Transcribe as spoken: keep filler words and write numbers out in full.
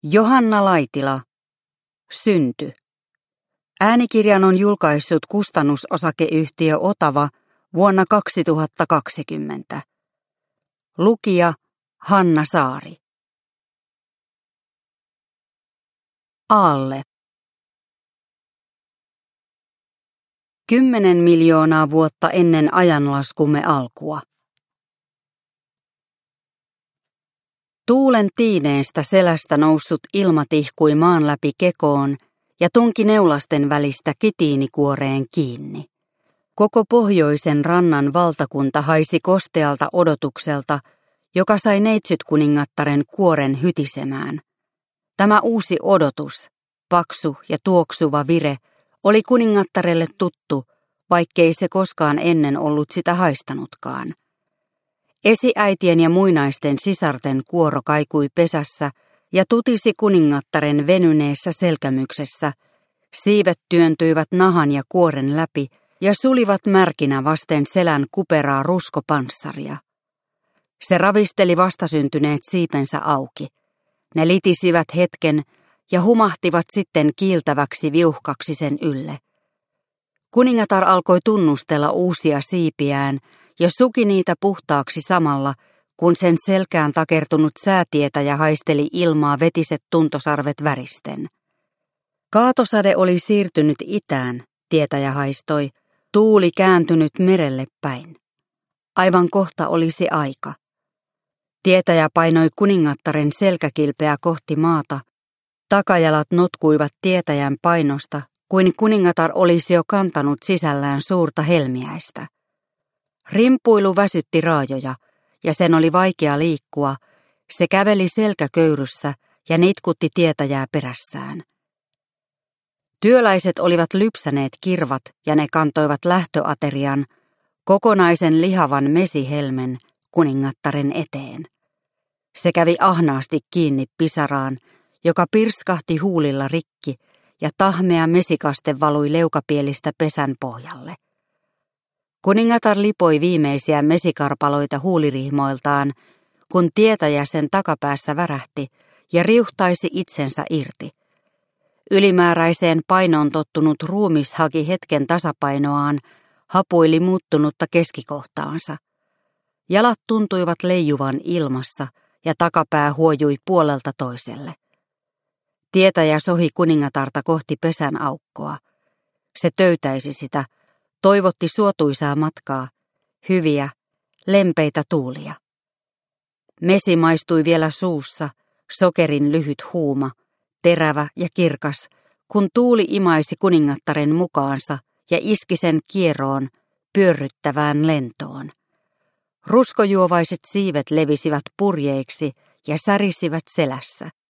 Johanna Laitila. Synty. Äänikirjan on julkaissut kustannusosakeyhtiö Otava vuonna kaksituhattakaksikymmentä. Lukija Hanna Saari. Aalle. Kymmenen miljoonaa vuotta ennen ajanlaskumme alkua. Tuulen tiineestä selästä noussut ilma tihkui maan läpi kekoon ja tunki neulasten välistä kitiinikuoreen kiinni. Koko pohjoisen rannan valtakunta haisi kostealta odotukselta, joka sai neitsytkuningattaren kuoren hytisemään. Tämä uusi odotus, paksu ja tuoksuva vire, oli kuningattarelle tuttu, vaikkei se koskaan ennen ollut sitä haistanutkaan. Esiäitien ja muinaisten sisarten kuoro kaikui pesässä ja tutisi kuningattaren venyneessä selkämyksessä. Siivet työntyivät nahan ja kuoren läpi ja sulivat märkinä vasten selän kuperaa ruskopanssaria. Se ravisteli vastasyntyneet siipensä auki. Ne litisivät hetken ja humahtivat sitten kiiltäväksi viuhkaksi sen ylle. Kuningatar alkoi tunnustella uusia siipiään ja suki niitä puhtaaksi samalla, kun sen selkään takertunut säätietäjä haisteli ilmaa vetiset tuntosarvet väristen. Kaatosade oli siirtynyt itään, tietäjä haistoi, tuuli kääntynyt merelle päin. Aivan kohta olisi aika. Tietäjä painoi kuningattaren selkäkilpeä kohti maata. Takajalat notkuivat tietäjän painosta, kuin kuningatar olisi jo kantanut sisällään suurta helmiäistä. Rimpuilu väsytti raajoja, ja sen oli vaikea liikkua. Se käveli selkäköyryssä ja nitkutti tietäjää perässään. Työläiset olivat lypsäneet kirvat, ja ne kantoivat lähtöaterian, kokonaisen lihavan mesihelmen, kuningattaren eteen. Se kävi ahnaasti kiinni pisaraan, joka pirskahti huulilla rikki, ja tahmea mesikaste valui leukapielistä pesän pohjalle. Kuningatar lipoi viimeisiä mesikarpaloita huulirihmoiltaan, kun tietäjä sen takapäässä värähti ja riuhtaisi itsensä irti. Ylimääräiseen painoon tottunut ruumis haki hetken tasapainoaan, hapuili muuttunutta keskikohtaansa. Jalat tuntuivat leijuvan ilmassa ja takapää huojui puolelta toiselle. Tietäjä sohi kuningatarta kohti pesän aukkoa. Se töytäisi sitä, toivotti suotuisaa matkaa, hyviä, lempeitä tuulia. Mesi maistui vielä suussa, sokerin lyhyt huuma, terävä ja kirkas, kun tuuli imaisi kuningattaren mukaansa ja iski sen kieroon, pyörryttävään lentoon. Ruskojuovaiset siivet levisivät purjeiksi ja särisivät selässä.